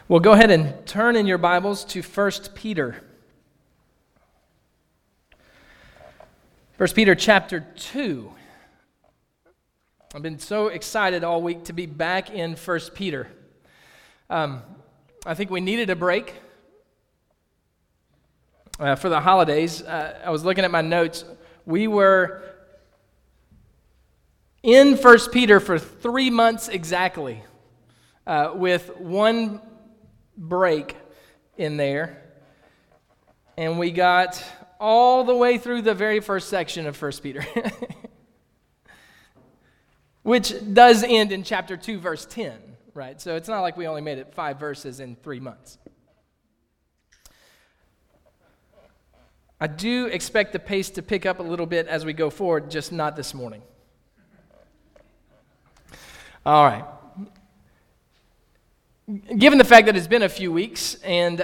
Well, go ahead and turn in your Bibles to 1 Peter. 1 Peter chapter 2. I've been so excited all week to be back in 1 Peter. I think we needed a break for the holidays. I was looking at my notes. We were in 1 Peter for 3 months exactly, with one break in there, and we got all the way through the very first section of 1 Peter, which does end in chapter 2, verse 10, right? So it's not like we only made it 5 verses in 3 months. I do expect the pace to pick up a little bit as we go forward, just not this morning. All right. Given the fact that it's been a few weeks, and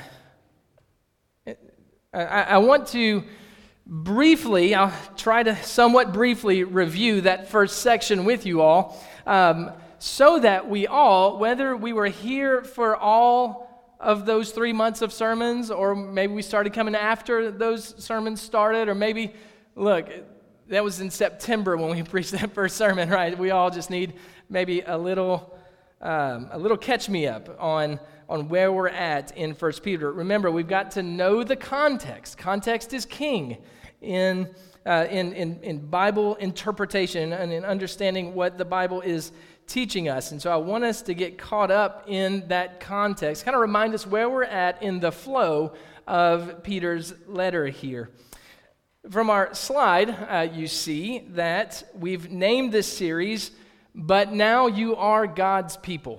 I want to I'll try to somewhat briefly review that first section with you all, so that we all, whether we were here for all of those 3 months of sermons, or maybe we started coming after those sermons started, or maybe, look, that was in September when we preached that first sermon, right? We all just need maybe a little catch me up on where we're at in 1 Peter. Remember, we've got to know the context. Context is king in Bible interpretation and in understanding what the Bible is teaching us. And so I want us to get caught up in that context, kind of remind us where we're at in the flow of Peter's letter here. From our slide, you see that we've named this series, But Now You Are God's People.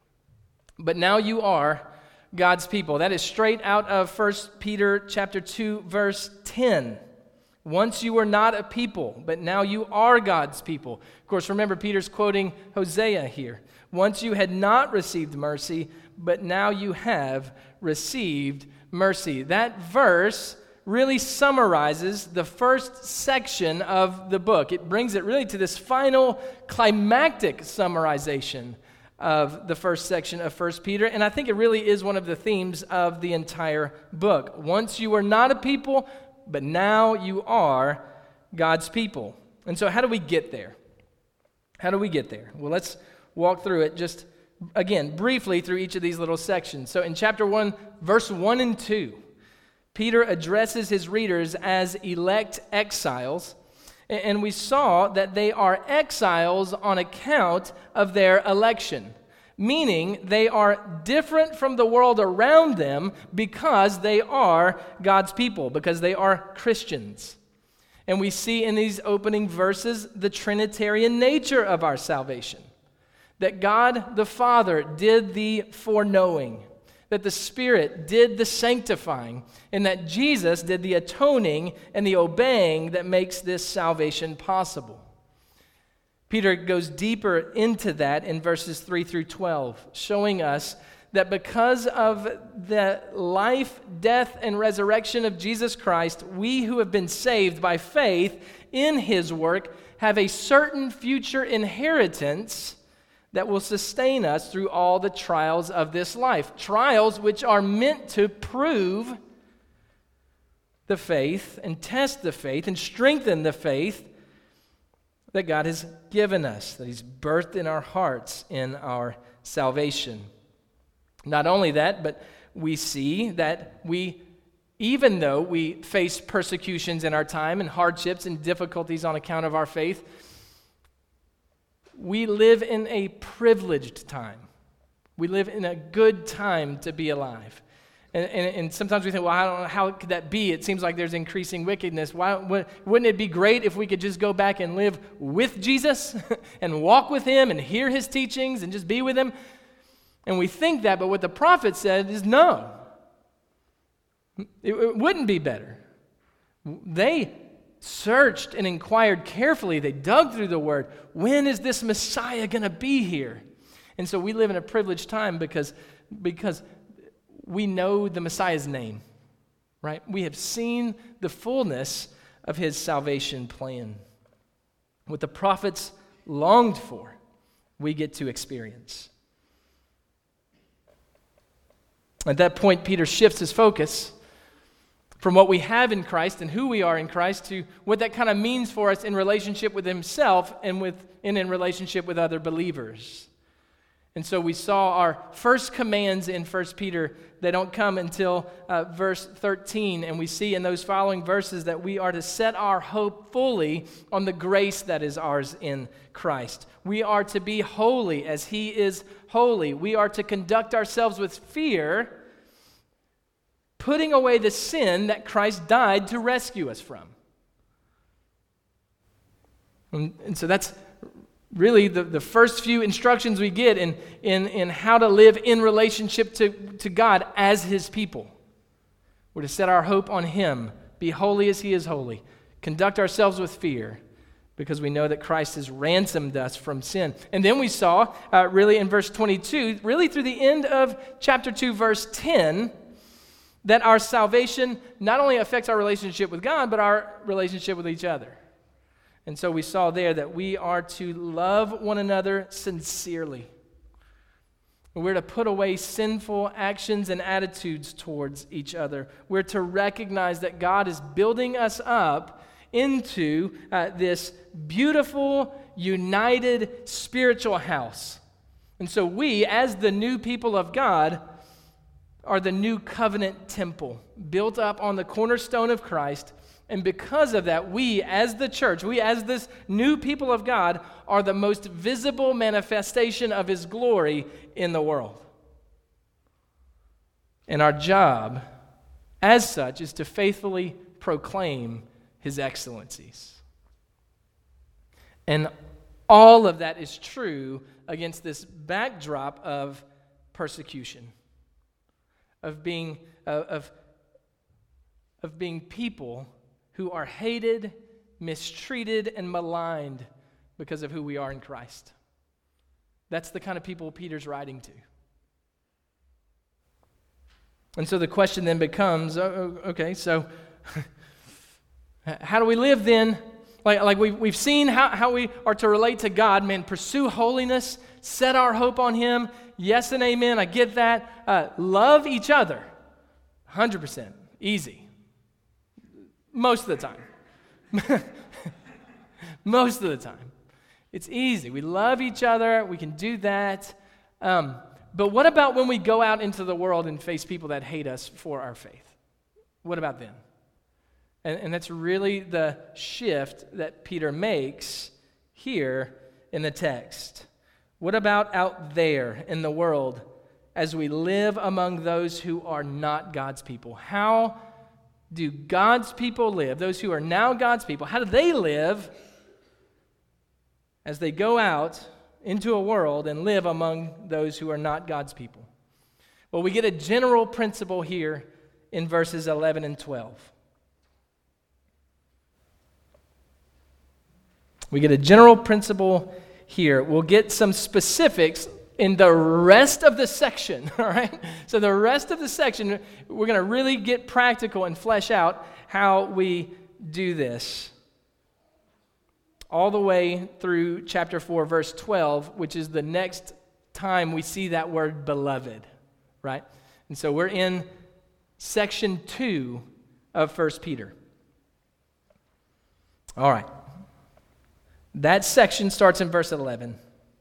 But now you are God's people. That is straight out of 1 Peter chapter 2, verse 10. Once you were not a people, but now you are God's people. Of course, remember, Peter's quoting Hosea here. Once you had not received mercy, but now you have received mercy. That verse really summarizes the first section of the book. It brings it really to this final climactic summarization of the first section of 1 Peter, and I think it really is one of the themes of the entire book. Once you were not a people, but now you are God's people. And so how do we get there? How do we get there? Well, let's walk through it just, again, briefly through each of these little sections. So in chapter 1, verse 1 and 2, Peter addresses his readers as elect exiles, and we saw that they are exiles on account of their election, meaning they are different from the world around them because they are God's people, because they are Christians. And we see in these opening verses the Trinitarian nature of our salvation, that God the Father did the foreknowing, that the Spirit did the sanctifying, and that Jesus did the atoning and the obeying that makes this salvation possible. Peter goes deeper into that in verses 3 through 12, showing us that because of the life, death, and resurrection of Jesus Christ, we who have been saved by faith in His work have a certain future inheritance that will sustain us through all the trials of this life. Trials which are meant to prove the faith and test the faith and strengthen the faith that God has given us, that He's birthed in our hearts in our salvation. Not only that, but we see that even though we face persecutions in our time and hardships and difficulties on account of our faith, we live in a privileged time. We live in a good time to be alive. And sometimes we think, well, I don't know, how could that be? It seems like there's increasing wickedness. Wouldn't it be great if we could just go back and live with Jesus and walk with Him and hear His teachings and just be with Him? And we think that, but what the prophet said is no. It wouldn't be better. They searched and inquired carefully. They dug through the Word. When is this Messiah going to be here? And so we live in a privileged time because we know the Messiah's name, right? We have seen the fullness of His salvation plan. What the prophets longed for, we get to experience. At that point, Peter shifts his focus from what we have in Christ and who we are in Christ to what that kind of means for us in relationship with himself and in relationship with other believers. And so we saw our first commands in 1 Peter. They don't come until verse 13, and we see in those following verses that we are to set our hope fully on the grace that is ours in Christ. We are to be holy as he is holy. We are to conduct ourselves with fear, putting away the sin that Christ died to rescue us from. And so that's really the first few instructions we get in how to live in relationship to God as his people. We're to set our hope on him, be holy as he is holy, conduct ourselves with fear, because we know that Christ has ransomed us from sin. And then we saw, really in verse 22, really through the end of chapter 2, verse 10, that our salvation not only affects our relationship with God, but our relationship with each other. And so we saw there that we are to love one another sincerely. We're to put away sinful actions and attitudes towards each other. We're to recognize that God is building us up into this beautiful, united spiritual house. And so we, as the new people of God, are the new covenant temple built up on the cornerstone of Christ. And because of that, we as the church, we as this new people of God, are the most visible manifestation of his glory in the world. And our job as such is to faithfully proclaim his excellencies. And all of that is true against this backdrop of persecution. Of being people who are hated, mistreated, and maligned because of who we are in Christ. That's the kind of people Peter's writing to. And so the question then becomes, okay, so how do we live then? Like we've seen how we are to relate to God. Man, pursue holiness, set our hope on him. Yes and amen, I get that. Love each other, 100%, easy. Most of the time. Most of the time. It's easy. We love each other. We can do that. But what about when we go out into the world and face people that hate us for our faith? What about then? And that's really the shift that Peter makes here in the text. What about out there in the world as we live among those who are not God's people? How do God's people live? Those who are now God's people, how do they live as they go out into a world and live among those who are not God's people? Well, we get a general principle here in verses 11 and 12. We get a general principle here. We'll get some specifics in the rest of the section, all right? So the rest of the section, we're going to really get practical and flesh out how we do this. All the way through chapter 4, verse 12, which is the next time we see that word beloved, right? And so we're in section 2 of 1 Peter. All right. That section starts in verse 11.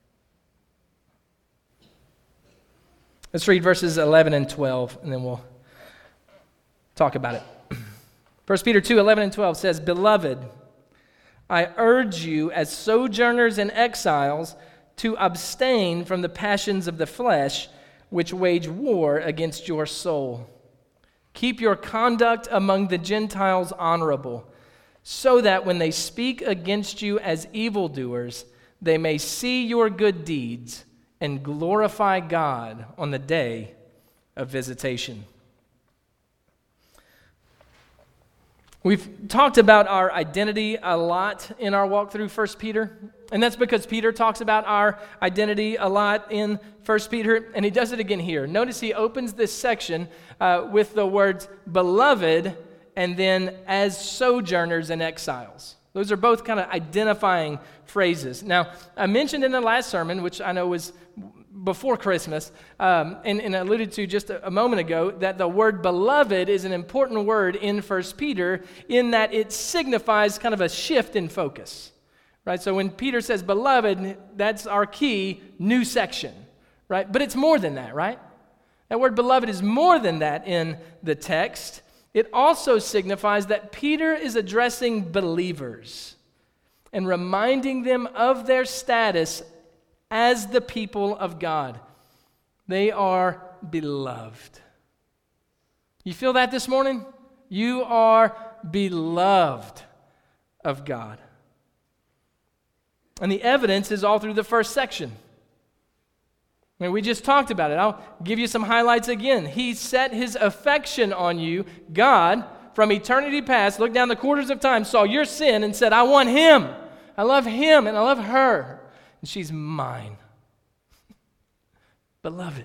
Let's read verses 11 and 12, and then we'll talk about it. 1 Peter 2, 11 and 12 says, "Beloved, I urge you as sojourners and exiles to abstain from the passions of the flesh, which wage war against your soul. Keep your conduct among the Gentiles honorable, so that when they speak against you as evildoers, they may see your good deeds and glorify God on the day of visitation." We've talked about our identity a lot in our walk through 1 Peter, and that's because Peter talks about our identity a lot in 1 Peter, and he does it again here. Notice he opens this section with the words beloved and then as sojourners and exiles. Those are both kind of identifying phrases. Now, I mentioned in the last sermon, which I know was before Christmas, and alluded to just a moment ago, that the word beloved is an important word in 1 Peter in that it signifies kind of a shift in focus, right? So when Peter says beloved, that's our key new section, right? But it's more than that, right? That word beloved is more than that in the text. It also signifies that Peter is addressing believers and reminding them of their status as the people of God. They are beloved. You feel that this morning? You are beloved of God. And the evidence is all through the first section. I mean, we just talked about it. I'll give you some highlights again. He set his affection on you. God, from eternity past, looked down the quarters of time, saw your sin, and said, I want him. I love him, and I love her. And she's mine. Beloved.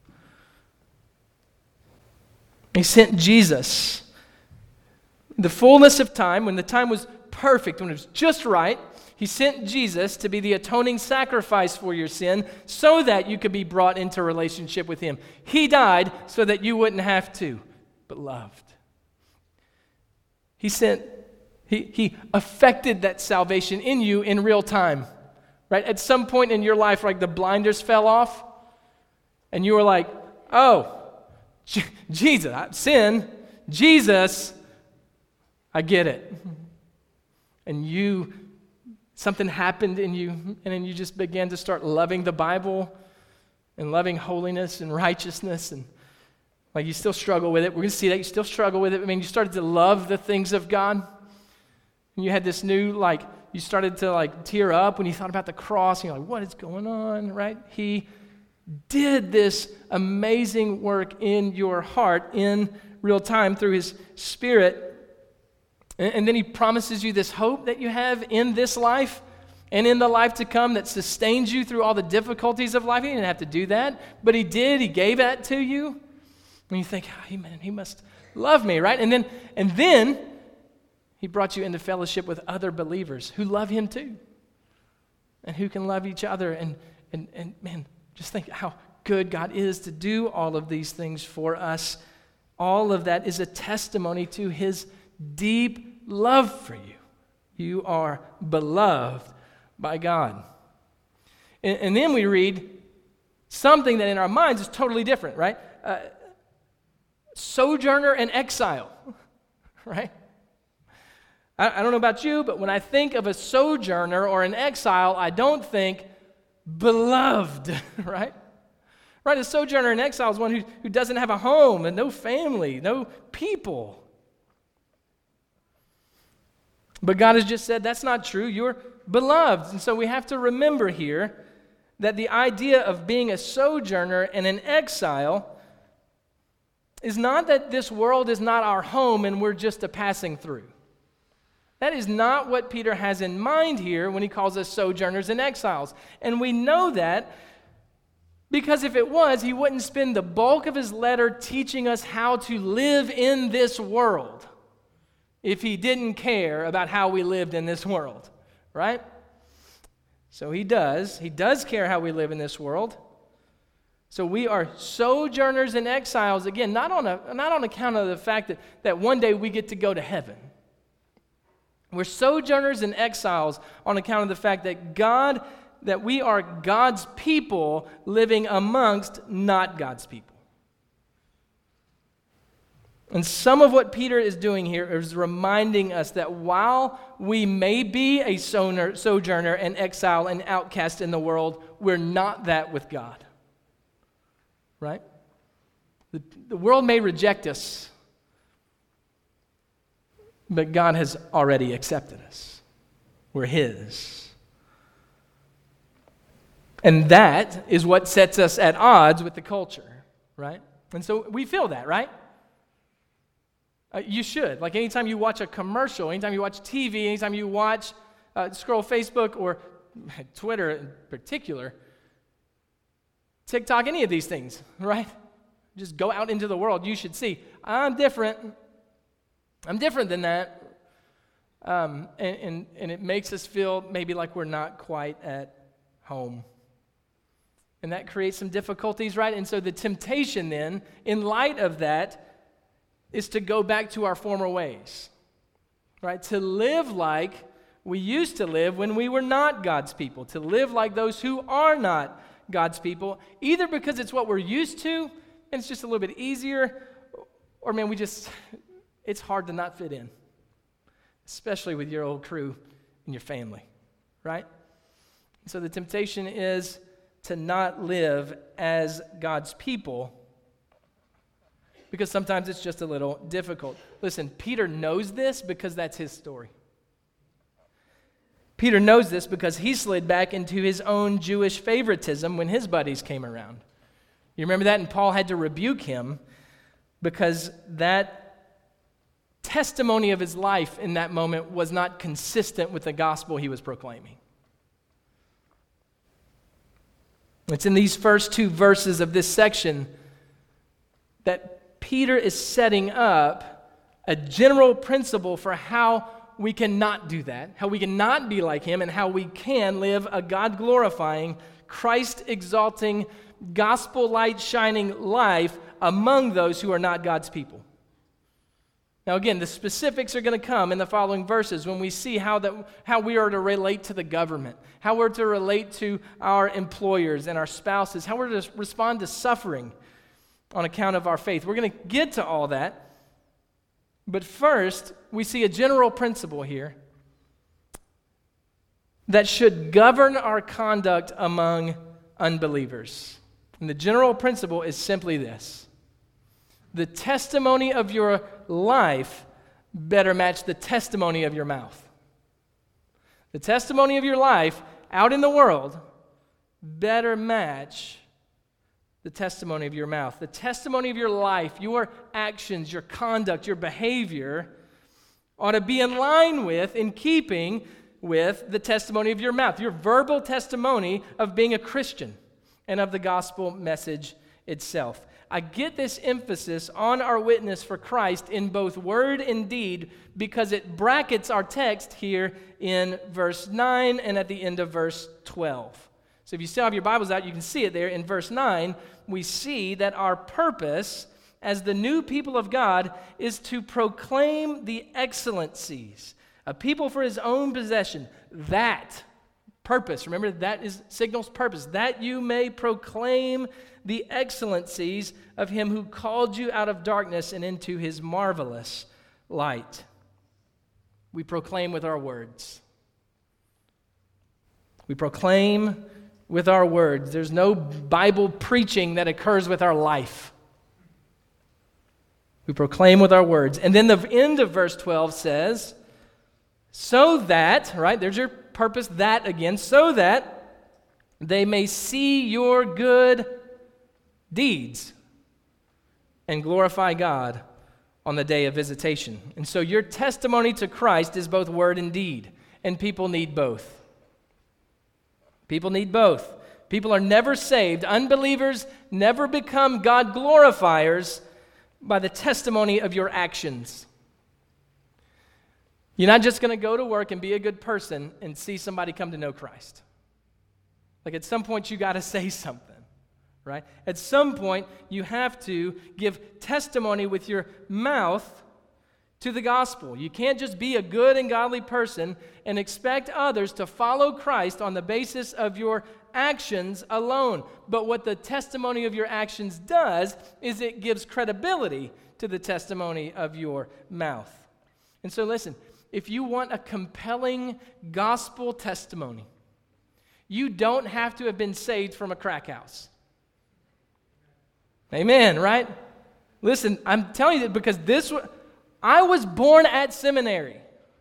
He sent Jesus. The fullness of time, when the time was perfect, when it was just right, he sent Jesus to be the atoning sacrifice for your sin so that you could be brought into relationship with him. He died so that you wouldn't have to. Beloved. He affected that salvation in you in real time. Right? At some point in your life, like the blinders fell off, and you were like, oh, Jesus, sin, Jesus, I get it. And something happened in you, and then you just began to start loving the Bible and loving holiness and righteousness, and like you still struggle with it. We're going to see that you still struggle with it. I mean, you started to love the things of God, and you had this new, you started to tear up when you thought about the cross, and you're like, what is going on, right? He did this amazing work in your heart in real time through his Spirit. And then he promises you this hope that you have in this life and in the life to come that sustains you through all the difficulties of life. He didn't have to do that, but he did. He gave that to you. And you think, oh, man, he must love me, right? And then he brought you into fellowship with other believers who love him too and who can love each other. And man, just think how good God is to do all of these things for us. All of that is a testimony to his deep love for you. You are beloved by God. And then we read something that in our minds is totally different, right? Sojourner and exile, right? I don't know about you, but when I think of a sojourner or an exile, I don't think beloved, right? Right, a sojourner and exile is one who doesn't have a home and no family, no people. But God has just said that's not true. You're beloved. And so we have to remember here that the idea of being a sojourner and an exile is not that this world is not our home and we're just a passing through. That is not what Peter has in mind here when he calls us sojourners and exiles. And we know that because if it was, he wouldn't spend the bulk of his letter teaching us how to live in this world if he didn't care about how we lived in this world, right? So he does. He does care how we live in this world. So we are sojourners and exiles, again, not on account of the fact that one day we get to go to heaven. We're sojourners and exiles on account of the fact that we are God's people living amongst not God's people. And some of what Peter is doing here is reminding us that while we may be a sojourner and exile and outcast in the world, we're not that with God. Right? The world may reject us, but God has already accepted us. We're his. And that is what sets us at odds with the culture, right? And so we feel that, right? You should. Like anytime you watch a commercial, anytime you watch TV, anytime you scroll Facebook or Twitter in particular, TikTok, any of these things, right? Just go out into the world. You should see, I'm different. I'm different than that. And it makes us feel maybe like we're not quite at home. And that creates some difficulties, right? And so the temptation then, in light of that, is to go back to our former ways, right? To live like we used to live when we were not God's people, to live like those who are not God's people, either because it's what we're used to and it's just a little bit easier, or man, it's hard to not fit in, especially with your old crew and your family, right? So the temptation is to not live as God's people because sometimes it's just a little difficult. Listen, Peter knows this because that's his story. Peter knows this because he slid back into his own Jewish favoritism when his buddies came around. You remember that? And Paul had to rebuke him because that testimony of his life in that moment was not consistent with the gospel he was proclaiming. It's in these first two verses of this section that Peter is setting up a general principle for how we can not do that, how we can not be like him, and how we can live a God-glorifying, Christ-exalting, gospel-light-shining life among those who are not God's people. Now again, the specifics are going to come in the following verses when we see how we are to relate to the government, how we're to relate to our employers and our spouses, how we're to respond to suffering on account of our faith. We're going to get to all that. But first, we see a general principle here that should govern our conduct among unbelievers. And the general principle is simply this: the testimony of your life better match the testimony of your mouth. The testimony of your life out in the world better match the testimony of your mouth. The testimony of your life, your actions, your conduct, your behavior ought to be in line with, in keeping with the testimony of your mouth, your verbal testimony of being a Christian and of the gospel message itself. I get this emphasis on our witness for Christ in both word and deed because it brackets our text here in verse 9 and at the end of verse 12. So if you still have your Bibles out, you can see it there. In verse 9, we see that our purpose as the new people of God is to proclaim the excellencies, a people for his own possession. That purpose, remember that signals purpose, that you may proclaim the excellencies of him who called you out of darkness and into his marvelous light. We proclaim with our words. We proclaim with our words. There's no Bible preaching that occurs with our life. We proclaim with our words. And then the end of verse 12 says, so that, right, there's your purpose, that again, so that they may see your good deeds and glorify God on the day of visitation. And so your testimony to Christ is both word and deed, and people need both. People need both. People are never saved. Unbelievers never become God glorifiers by the testimony of your actions. You're not just going to go to work and be a good person and see somebody come to know Christ. Like at some point you got to say something, right? At some point you have to give testimony with your mouth to the gospel. You can't just be a good and godly person and expect others to follow Christ on the basis of your actions alone. But what the testimony of your actions does is it gives credibility to the testimony of your mouth. And so listen, if you want a compelling gospel testimony, you don't have to have been saved from a crack house. Amen, right? Listen, I'm telling you that because I was born at seminary.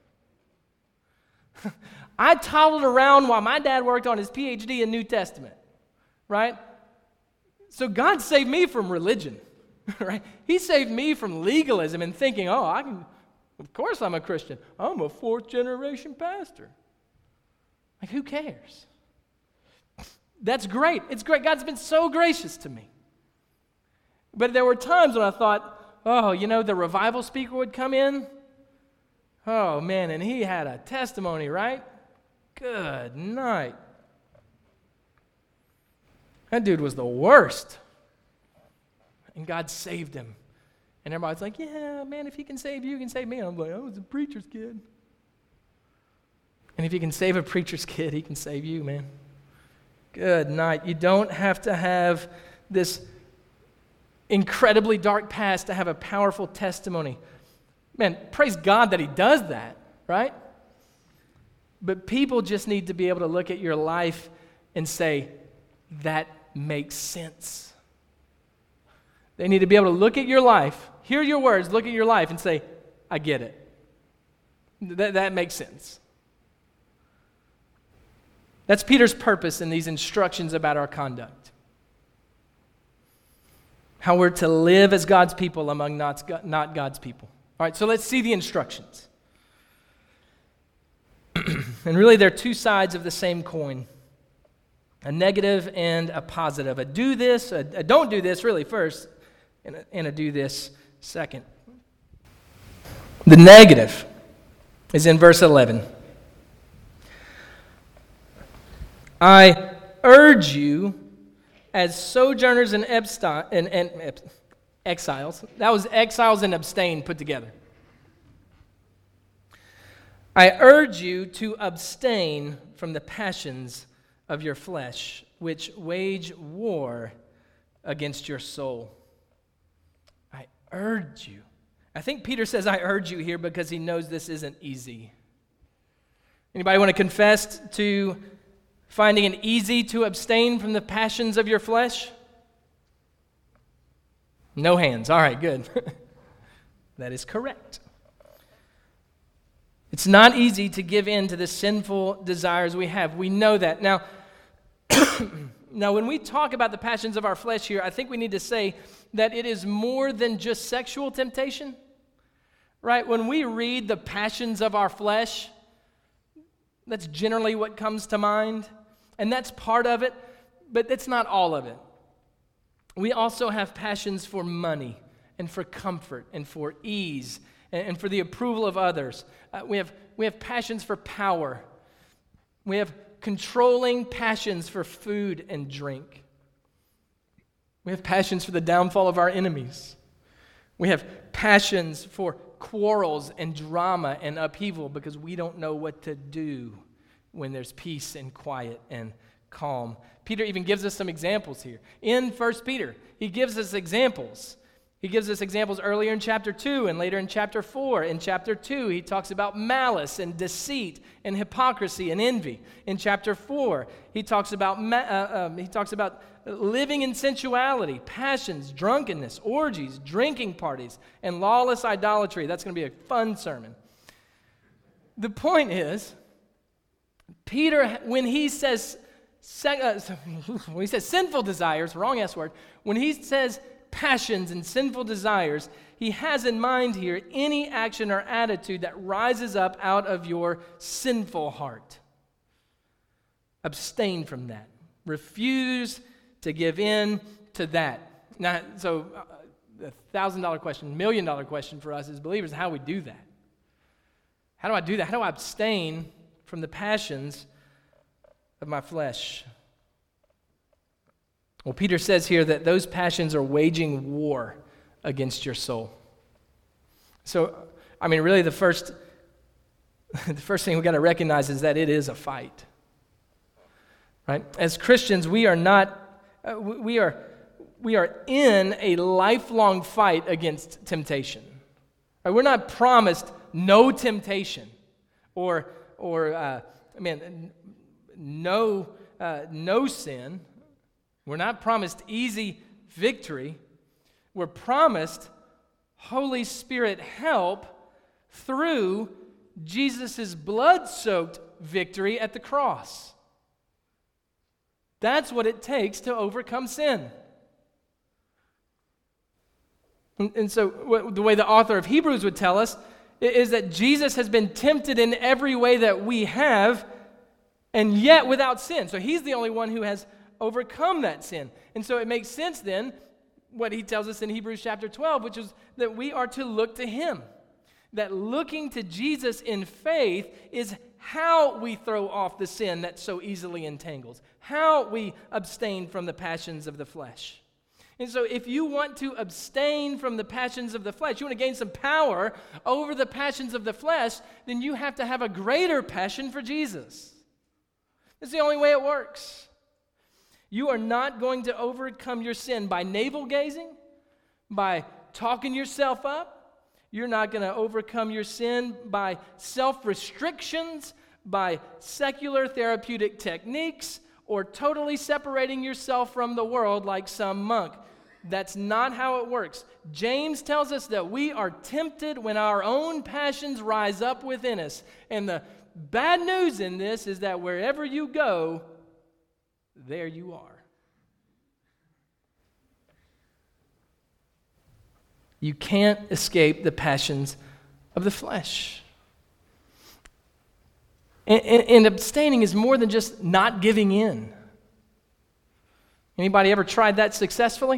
I toddled around while my dad worked on his PhD in New Testament, right? So God saved me from religion, right? He saved me from legalism and thinking, of course I'm a Christian. I'm a fourth-generation pastor. Like, who cares? That's great. It's great. God's been so gracious to me. But there were times when I thought, the revival speaker would come in. Oh, man, and he had a testimony, right? Good night. That dude was the worst. And God saved him. And everybody's like, yeah, man, if he can save you, he can save me. And I'm like, I was a preacher's kid. And if he can save a preacher's kid, he can save you, man. Good night. You don't have to have this incredibly dark past to have a powerful testimony. Man, praise God that he does that, right? But people just need to be able to look at your life and say, that makes sense. They need to be able to look at your life, hear your words, look at your life and say, I get it. That makes sense. That's Peter's purpose in these instructions about our conduct. How we're to live as God's people among not God's people. All right, so let's see the instructions. And really, they're two sides of the same coin. A negative and a positive. A do this, a don't do this really first, and a do this second. The negative is in verse 11. I urge you as sojourners and exiles. That was exiles and abstain put together. I urge you to abstain from the passions of your flesh, which wage war against your soul. I urge you. I think Peter says, I urge you here because he knows this isn't easy. Anybody want to confess to finding it easy to abstain from the passions of your flesh? No hands. All right, good. That is correct. It's not easy to give in to the sinful desires we have. We know that. Now, when we talk about the passions of our flesh here, I think we need to say that it is more than just sexual temptation, right? When we read the passions of our flesh, that's generally what comes to mind, and that's part of it, but that's not all of it. We also have passions for money and for comfort and for ease and for the approval of others. We have passions for power. We have controlling passions for food and drink. We have passions for the downfall of our enemies. We have passions for quarrels and drama and upheaval because we don't know what to do when there's peace and quiet and calm. Peter even gives us some examples here. In 1 Peter, he gives us examples. He gives us examples earlier in chapter 2 and later in chapter 4. In chapter 2, he talks about malice and deceit and hypocrisy and envy. In chapter 4, he talks about living in sensuality, passions, drunkenness, orgies, drinking parties, and lawless idolatry. That's going to be a fun sermon. The point is, Peter, when he says sinful desires, wrong S word, when he says passions and sinful desires, he has in mind here any action or attitude that rises up out of your sinful heart. Abstain from that. Refuse to give in to that. Now, so the $1,000 question, $1 million question for us as believers, how do we do that? How do I do that? How do I abstain from the passions of my flesh? Well, Peter says here that those passions are waging war against your soul. So, really the first thing we've got to recognize is that it is a fight. Right? As Christians, we are in a lifelong fight against temptation. Right? We're not promised no temptation or no sin. We're not promised easy victory. We're promised Holy Spirit help through Jesus' blood-soaked victory at the cross. That's what it takes to overcome sin. And so the way the author of Hebrews would tell us is that Jesus has been tempted in every way that we have, and yet without sin. So he's the only one who has overcome that sin. And so it makes sense then, what he tells us in Hebrews chapter 12, which is that we are to look to him. That looking to Jesus in faith is how we throw off the sin that so easily entangles, how we abstain from the passions of the flesh. And so if you want to abstain from the passions of the flesh, you want to gain some power over the passions of the flesh, then you have to have a greater passion for Jesus. It's the only way it works. You are not going to overcome your sin by navel-gazing, by talking yourself up. You're not going to overcome your sin by self-restrictions, by secular therapeutic techniques, or totally separating yourself from the world like some monk. That's not how it works. James tells us that we are tempted when our own passions rise up within us. And the bad news in this is that wherever you go, there you are. You can't escape the passions of the flesh. And abstaining is more than just not giving in. Anybody ever tried that successfully?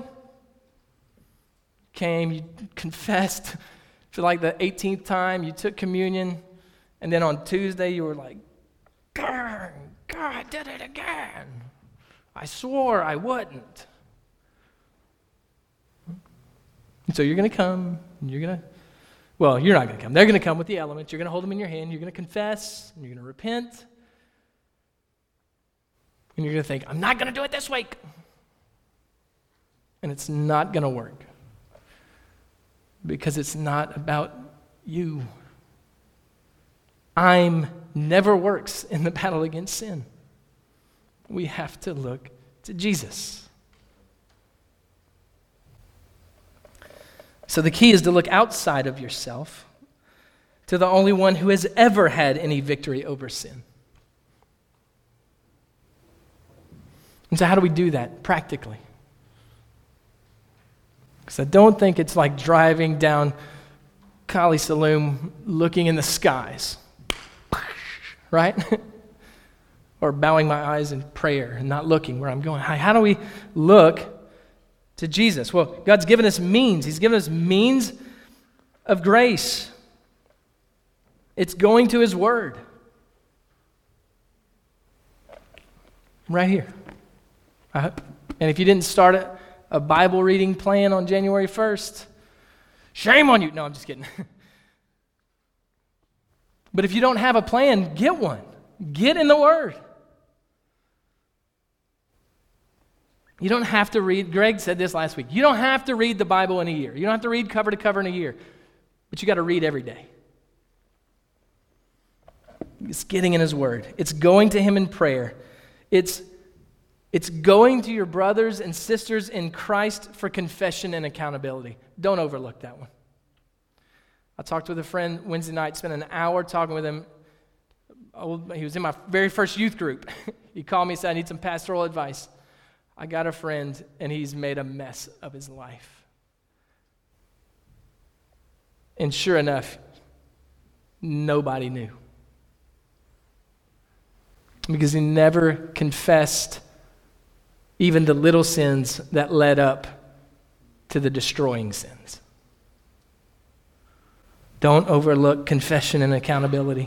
Came, you confessed for like the 18th time, you took communion, and then on Tuesday you were like, God, I did it again. I swore I wouldn't. And so you're going to come, and you're not going to come. They're going to come with the elements. You're going to hold them in your hand. You're going to confess, and you're going to repent. And you're going to think, I'm not going to do it this week. And it's not going to work. Because it's not about you. I'm never works in the battle against sin. We have to look to Jesus. So the key is to look outside of yourself to the only one who has ever had any victory over sin. And so how do we do that practically? Because I don't think it's like driving down Kali Saloom looking in the skies, right? Or bowing my eyes in prayer and not looking where I'm going. How do we look to Jesus? Well, God's given us means. He's given us means of grace. It's going to His Word. Right here. And if you didn't start a Bible reading plan on January 1st, shame on you. No, I'm just kidding. But if you don't have a plan, get one. Get in the Word. You don't have to read, Greg said this last week, you don't have to read the Bible in a year. You don't have to read cover to cover in a year. But you got to read every day. It's getting in His Word. It's going to Him in prayer. It's going to your brothers and sisters in Christ for confession and accountability. Don't overlook that one. I talked with a friend Wednesday night, spent an hour talking with him. He was in my very first youth group. He called me and said, I need some pastoral advice. I got a friend, and he's made a mess of his life. And sure enough, nobody knew. Because he never confessed even the little sins that led up to the destroying sins. Don't overlook confession and accountability.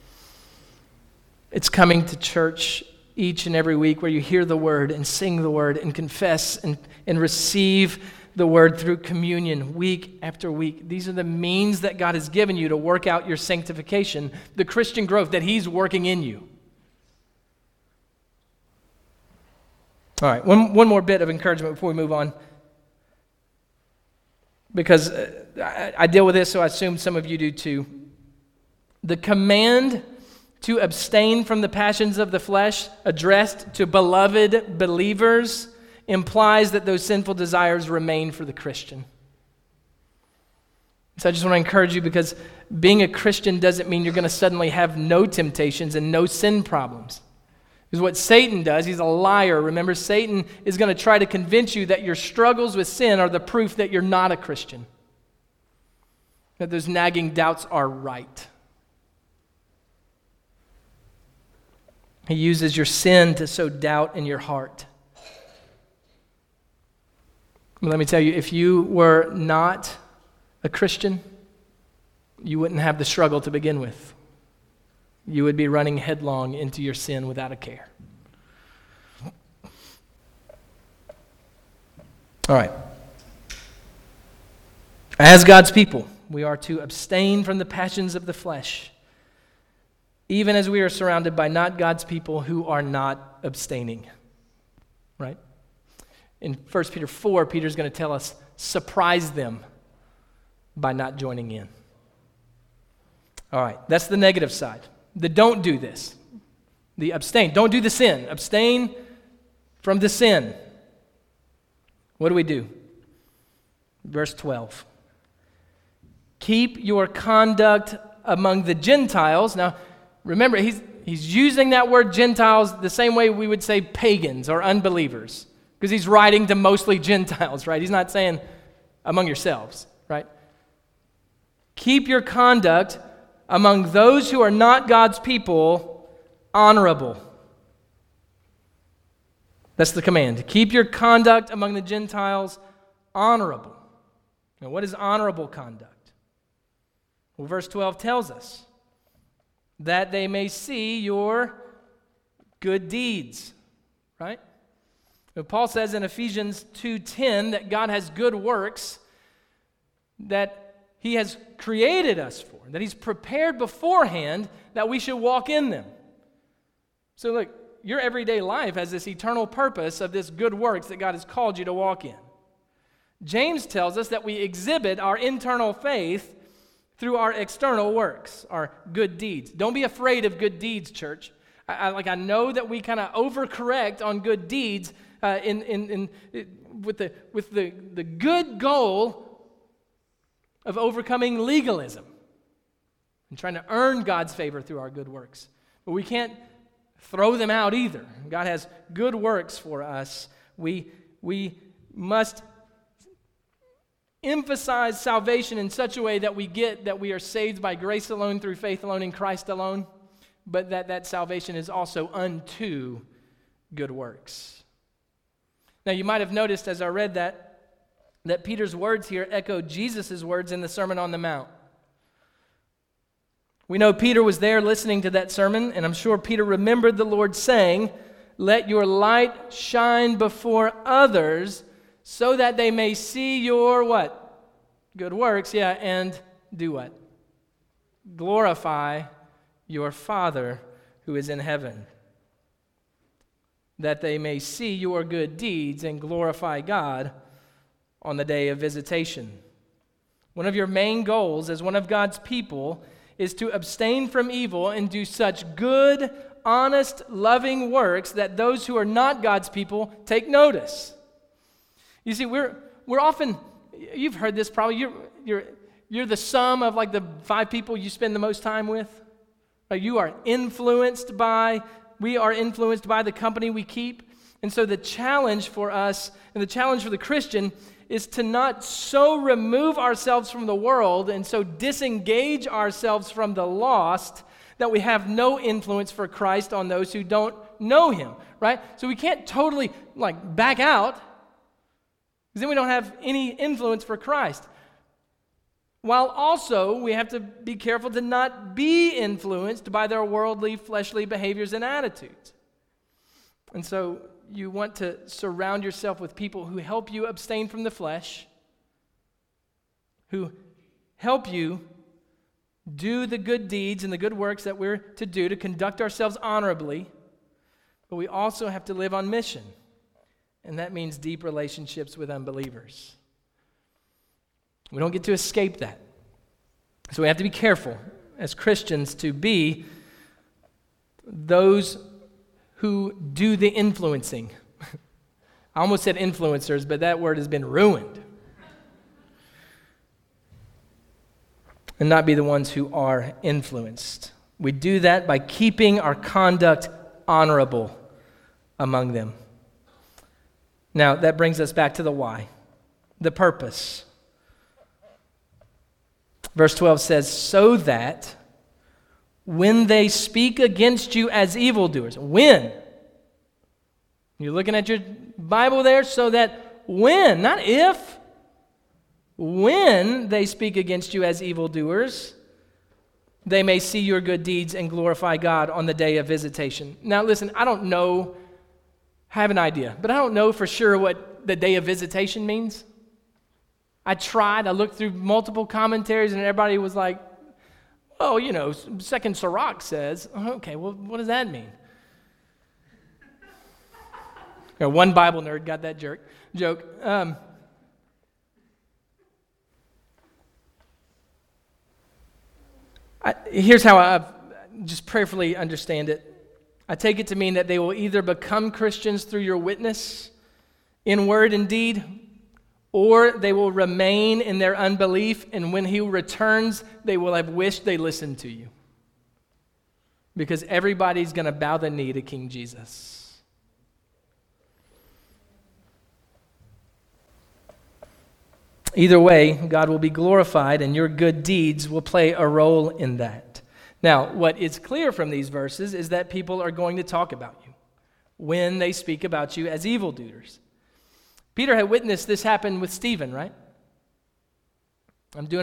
It's coming to church each and every week where you hear the Word and sing the Word and confess and receive the Word through communion week after week. These are the means that God has given you to work out your sanctification, the Christian growth that He's working in you. All right, one more bit of encouragement before we move on. Because I deal with this, so I assume some of you do too. The command to abstain from the passions of the flesh, addressed to beloved believers, implies that those sinful desires remain for the Christian. So I just want to encourage you, because being a Christian doesn't mean you're going to suddenly have no temptations and no sin problems. Because what Satan does, he's a liar. Remember, Satan is going to try to convince you that your struggles with sin are the proof that you're not a Christian. That those nagging doubts are right. He uses your sin to sow doubt in your heart. Let me tell you, if you were not a Christian, you wouldn't have the struggle to begin with. you would be running headlong into your sin without a care. All right. As God's people, we are to abstain from the passions of the flesh, even as we are surrounded by not God's people who are not abstaining. Right? In 1 Peter 4, Peter's going to tell us, surprise them by not joining in. All right, that's the negative side. The don't do this. The abstain. Don't do the sin. Abstain from the sin. What do? Verse 12. Keep your conduct among the Gentiles. Now, remember, he's using that word Gentiles the same way we would say pagans or unbelievers, because he's writing to mostly Gentiles, right? He's not saying among yourselves, right? Keep your conduct among those who are not God's people honorable. That's the command. Keep your conduct among the Gentiles honorable. Now, what is honorable conduct? Well, verse 12 tells us that they may see your good deeds, right? Now, Paul says in Ephesians 2:10 that God has good works that he has created us for, that he's prepared beforehand that we should walk in them. So look, your everyday life has this eternal purpose of this good works that God has called you to walk in. James tells us that we exhibit our internal faith through our external works, our good deeds. Don't be afraid of good deeds, church. I know that we kind of overcorrect on good deeds with the good goal of overcoming legalism and trying to earn God's favor through our good works. But we can't throw them out either. God has good works for us. We must emphasize salvation in such a way that we get that we are saved by grace alone, through faith alone, in Christ alone, but that salvation is also unto good works. Now, you might have noticed as I read that Peter's words here echo Jesus' words in the Sermon on the Mount. We know Peter was there listening to that sermon, and I'm sure Peter remembered the Lord saying, "Let your light shine before others, so that they may see your" what? Good works, yeah, and do what? Glorify your Father who is in heaven. That they may see your good deeds and glorify God on the day of visitation. One of your main goals as one of God's people is to abstain from evil and do such good, honest, loving works that those who are not God's people take notice. You see, we're often, you've heard this probably, you're the sum of like the 5 people you spend the most time with. We are influenced by the company we keep. And so the challenge for us and the challenge for the Christian is to not so remove ourselves from the world and so disengage ourselves from the lost that we have no influence for Christ on those who don't know him, right? So we can't totally back out, because then we don't have any influence for Christ. While also we have to be careful to not be influenced by their worldly, fleshly behaviors and attitudes. And so you want to surround yourself with people who help you abstain from the flesh, who help you do the good deeds and the good works that we're to do to conduct ourselves honorably, but we also have to live on mission. And that means deep relationships with unbelievers. We don't get to escape that. So we have to be careful as Christians to be those who do the influencing. I almost said influencers, but that word has been ruined. And not be the ones who are influenced. We do that by keeping our conduct honorable among them. Now, that brings us back to the why, the purpose. Verse 12 says, so that when they speak against you as evildoers, when? You're looking at your Bible there, so that when, not if, when they speak against you as evildoers, they may see your good deeds and glorify God on the day of visitation. Now listen, I have an idea, but I don't know for sure what the day of visitation means. I looked through multiple commentaries, and everybody was like, oh, Second Sirach says, okay, well, what does that mean? One Bible nerd got that joke. Here's how I just prayerfully understand it. I take it to mean that they will either become Christians through your witness in word and deed, or they will remain in their unbelief, and when he returns, they will have wished they listened to you. Because everybody's going to bow the knee to King Jesus. Either way, God will be glorified, and your good deeds will play a role in that. Now, what is clear from these verses is that people are going to talk about you when they speak about you as evildoers. Peter had witnessed this happen with Stephen, right? I'm doing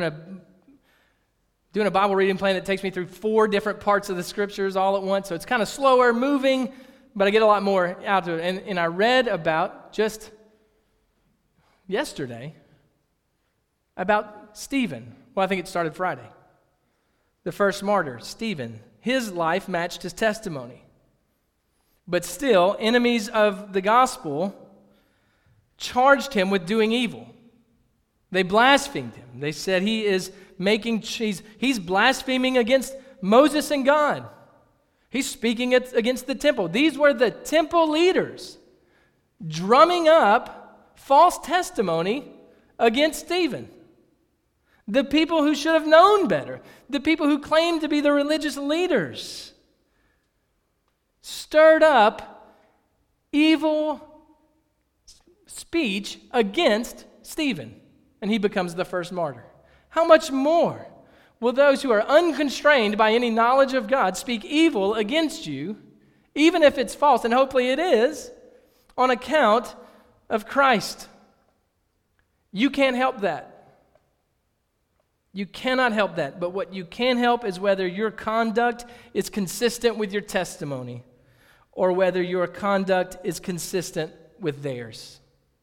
a Bible reading plan that takes me through 4 different parts of the scriptures all at once, so it's kind of slower moving, but I get a lot more out of it. And I read about just yesterday about Stephen. Well, I think it started Friday. The first martyr, Stephen. His life matched his testimony. But still, enemies of the gospel charged him with doing evil. They blasphemed him. They said he's blaspheming against Moses and God. He's speaking against the temple. These were the temple leaders drumming up false testimony against Stephen. The people who should have known better, the people who claimed to be the religious leaders, stirred up evil speech against Stephen, and he becomes the first martyr. How much more will those who are unconstrained by any knowledge of God speak evil against you, even if it's false, and hopefully it is, on account of Christ? You can't help that. You cannot help that, but what you can help is whether your conduct is consistent with your testimony or whether your conduct is consistent with theirs.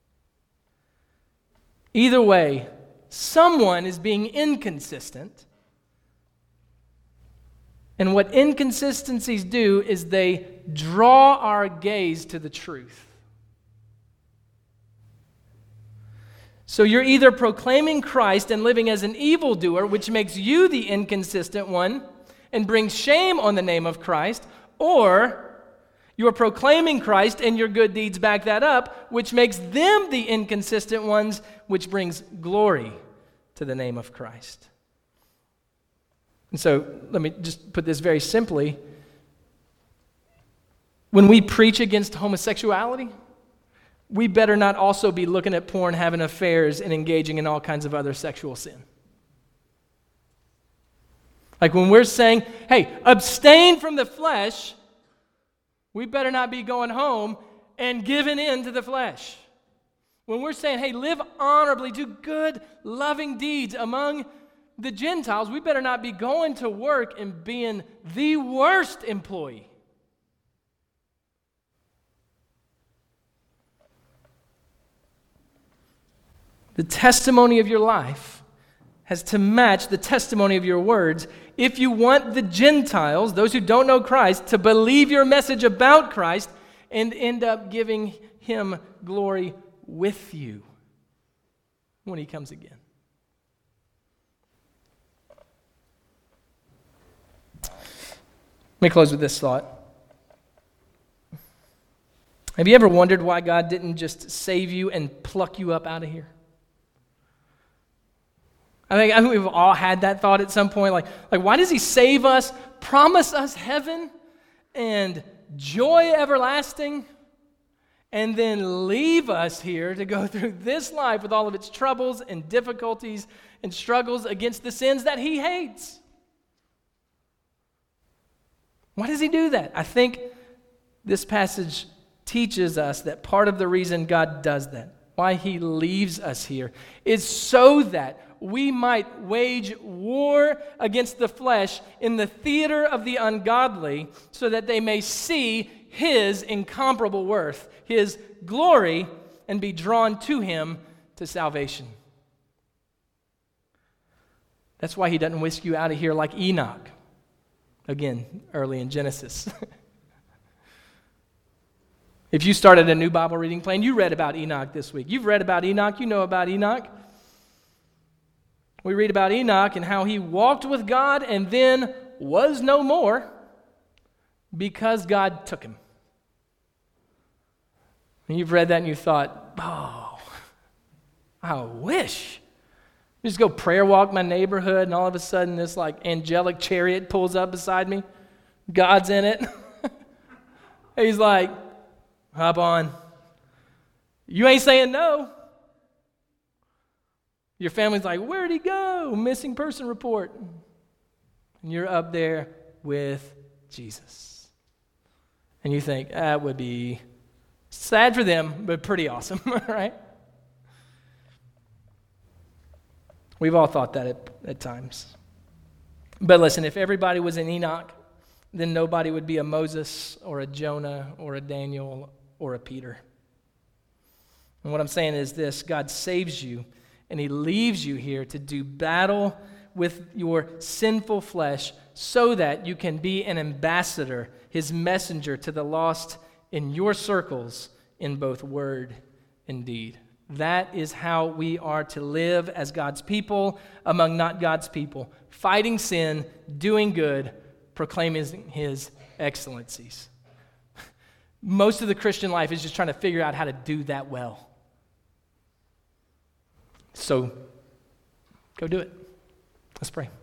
Either way, someone is being inconsistent, and what inconsistencies do is they draw our gaze to the truth. So you're either proclaiming Christ and living as an evildoer, which makes you the inconsistent one and brings shame on the name of Christ, or you're proclaiming Christ and your good deeds back that up, which makes them the inconsistent ones, which brings glory to the name of Christ. And so let me just put this very simply. When we preach against homosexuality, we better not also be looking at porn, having affairs, and engaging in all kinds of other sexual sin. Like when we're saying, hey, abstain from the flesh, we better not be going home and giving in to the flesh. When we're saying, hey, live honorably, do good, loving deeds among the Gentiles, we better not be going to work and being the worst employee. The testimony of your life has to match the testimony of your words if you want the Gentiles, those who don't know Christ, to believe your message about Christ and end up giving him glory with you when he comes again. Let me close with this thought. Have you ever wondered why God didn't just save you and pluck you up out of here? I think we've all had that thought at some point, like why does he save us, promise us heaven and joy everlasting, and then leave us here to go through this life with all of its troubles and difficulties and struggles against the sins that he hates? Why does he do that? I think this passage teaches us that part of the reason God does that, why he leaves us here, is so that we might wage war against the flesh in the theater of the ungodly, so that they may see his incomparable worth, his glory, and be drawn to him to salvation. That's why he doesn't whisk you out of here like Enoch. Again, early in Genesis. If you started a new Bible reading plan, you read about Enoch this week. You've read about Enoch, you know about Enoch. We read about Enoch and how he walked with God and then was no more because God took him. And you've read that and you thought, oh, I wish. Just go prayer walk my neighborhood and all of a sudden this like angelic chariot pulls up beside me. God's in it. He's like, hop on. You ain't saying no. Your family's like, where'd he go? Missing person report. And you're up there with Jesus. And you think, that would be sad for them, but pretty awesome, right? We've all thought that at times. But listen, if everybody was an Enoch, then nobody would be a Moses or a Jonah or a Daniel or a Peter. And what I'm saying is this: God saves you and he leaves you here to do battle with your sinful flesh so that you can be an ambassador, his messenger to the lost in your circles in both word and deed. That is how we are to live as God's people among not God's people, fighting sin, doing good, proclaiming his excellencies. Most of the Christian life is just trying to figure out how to do that well. So, go do it. Let's pray.